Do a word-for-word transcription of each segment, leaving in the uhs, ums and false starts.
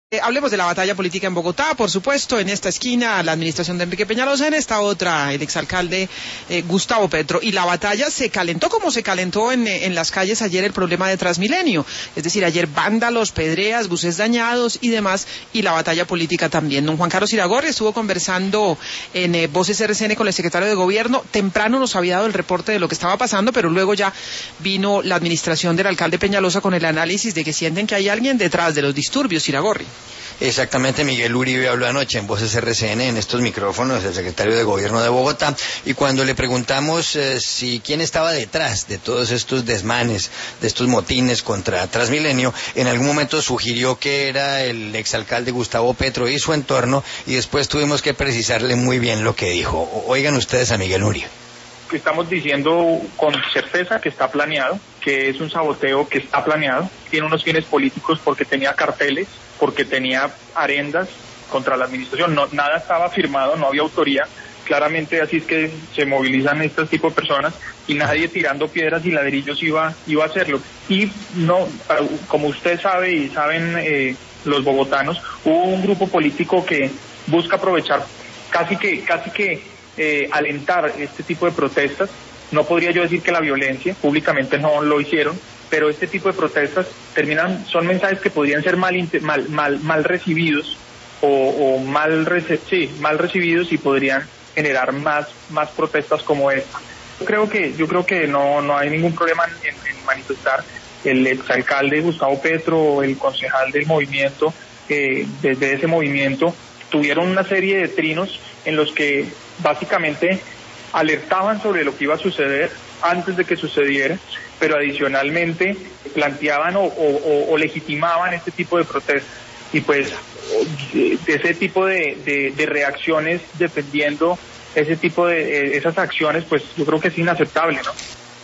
Eh, hablemos de la batalla política en Bogotá, por supuesto, en esta esquina la administración de Enrique Peñalosa, en esta otra el exalcalde eh, Gustavo Petro, y la batalla se calentó como se calentó en, en las calles ayer el problema de Transmilenio, es decir, ayer vándalos, pedreas, buses dañados y demás, y la batalla política también. Don Juan Carlos Iragorri estuvo conversando en eh, Voces R C N con el secretario de Gobierno, temprano nos había dado el reporte de lo que estaba pasando, pero luego ya vino la administración del alcalde Peñalosa con el análisis de que sienten que hay alguien detrás de los disturbios. Iragorri. Exactamente, Miguel Uribe habló anoche en Voces R C N, en estos micrófonos, el secretario de Gobierno de Bogotá, y cuando le preguntamos eh, si quién estaba detrás de todos estos desmanes, de estos motines contra Transmilenio, en algún momento sugirió que era el exalcalde Gustavo Petro y su entorno, y después tuvimos que precisarle muy bien lo que dijo. Oigan ustedes a Miguel Uribe. Estamos diciendo con certeza que está planeado, que es un saboteo que está planeado, tiene unos fines políticos porque tenía carteles, porque tenía arendas contra la administración, no, nada estaba firmado, no había autoría, claramente así es que se movilizan este tipo de personas y nadie tirando piedras y ladrillos iba, iba a hacerlo. Y no, como usted sabe y saben eh, los bogotanos, hubo un grupo político que busca aprovechar casi que, casi que Eh, alentar este tipo de protestas. No podría yo decir que la violencia, públicamente no lo hicieron, pero este tipo de protestas terminan, son mensajes que podrían ser mal mal mal, mal recibidos o, o mal, rece sí, mal recibidos y podrían generar más más protestas como esta. Yo creo que yo creo que no no hay ningún problema en, en manifestar. El exalcalde Gustavo Petro, el concejal del movimiento, eh, desde ese movimiento tuvieron una serie de trinos en los que básicamente alertaban sobre lo que iba a suceder antes de que sucediera, pero adicionalmente planteaban o, o, o legitimaban este tipo de protestas. Y pues de, de ese tipo de, de, de reacciones, defendiendo ese tipo de esas acciones, pues yo creo que es inaceptable, ¿no?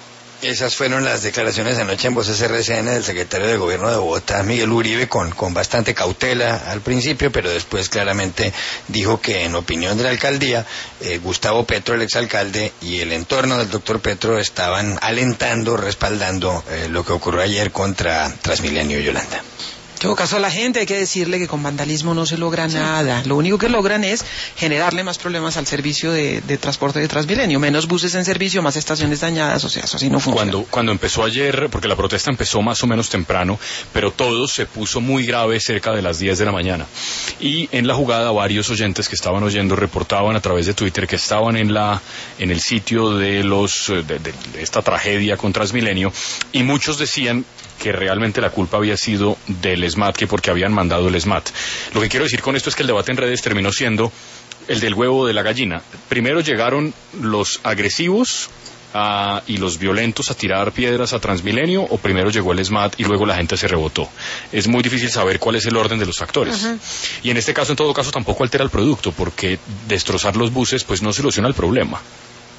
Esas fueron las declaraciones de anoche en Voces R C N del secretario de Gobierno de Bogotá, Miguel Uribe, con, con bastante cautela al principio, pero después claramente dijo que en opinión de la alcaldía, eh, Gustavo Petro, el exalcalde, y el entorno del doctor Petro estaban alentando, respaldando eh, lo que ocurrió ayer contra Transmilenio, Yolanda. En todo caso, a la gente hay que decirle que con vandalismo no se logra nada. Lo único que logran es generarle más problemas al servicio de, de transporte de Transmilenio. Menos buses en servicio, más estaciones dañadas, o sea, eso así no funciona. Cuando, cuando empezó ayer, porque la protesta empezó más o menos temprano, pero todo se puso muy grave cerca de las diez de la mañana. Y en la jugada varios oyentes que estaban oyendo reportaban a través de Twitter que estaban en la en el sitio de los de, de, de esta tragedia con Transmilenio, y muchos decían que realmente la culpa había sido del ESMAD, que porque habían mandado el ESMAD. Lo que quiero decir con esto es que el debate en redes terminó siendo el del huevo o de la gallina. Primero llegaron los agresivos a, y los violentos a tirar piedras a Transmilenio, o primero llegó el ESMAD y luego la gente se rebotó. Es muy difícil saber cuál es el orden de los factores. Uh-huh. Y en este caso, en todo caso, tampoco altera el producto, porque destrozar los buses pues no soluciona el problema.